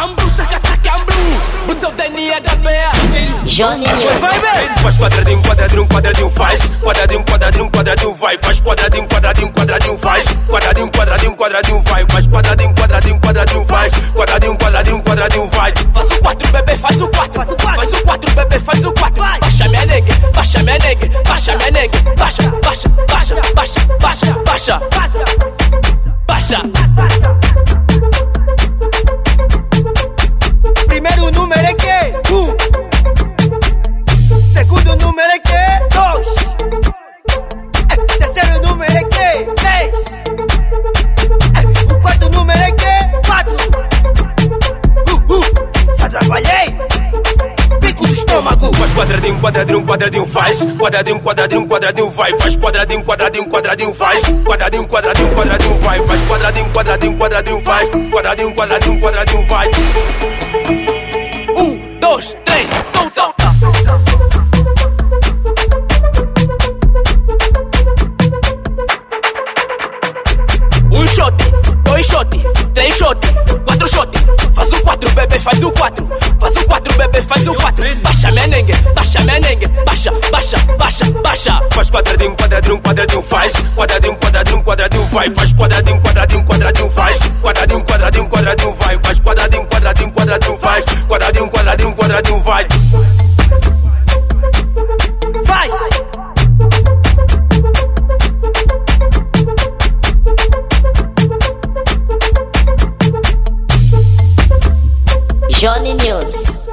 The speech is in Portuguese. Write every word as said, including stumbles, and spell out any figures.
Ambru, taca, taca, ambru. O seu D N H B A. Johnny Vai, vai. Faz quadradinho, quadradinho, quadradinho, faz. Quadradinho, quadradinho, quadradinho, vai. Faz quadradinho, quadradinho, quadradinho, faz. Quadradinho, quadradinho, quadradinho, vai. Faz quadradinho, quadradinho, quadradinho, vai. Quadradinho, quadradinho, quadradinho, vai. Faz o quatro, bebê, faz o quatro. Faz o quatro, bebê, faz o quatro. Baixa minha nengue, baixa minha nengue, baixa minha nengue. Baixa, baixa, baixa, baixa, baixa, baixa, baixa. Primeiro número é que? Um. Segundo número é que? Dois. É, terceiro número é que? Três. É, o quarto número é que? Quatro. Uh, uh. Só trabalhei. Pico do estômago. Faz quadradinho, quadradinho, quadradinho, faz. Quadradinho, quadradinho, quadradinho, vai. Faz quadradinho, quadradinho, quadradinho, faz. Quadradinho, quadradinho, quadradinho, vai. Faz quadradinho, quadradinho, quadradinho, faz. Quadradinho, quadradinho, quadradinho, vai. Um, dois, três, solta. Um shot, dois shot, três shot, quatro shot. Faz o quatro, bebê, faz o quatro. Faz o quatro, bebê, faz o quatro. Baixa menengue, baixa menengue, baixa, baixa, baixa, baixa. Faz quadradinho, quadradinho, quadradinho, faz. Quadradinho, quadradinho, quadradinho, vai. Faz quadradinho, quadradinho, quadradinho, faz. Quadradinho, quadradinho, quadradinho, vai. Faz quadradinho, quadradinho, quadradinho, faz. Quadradinho, quadradinho, quadradinho, vai. Faz. Johnny News.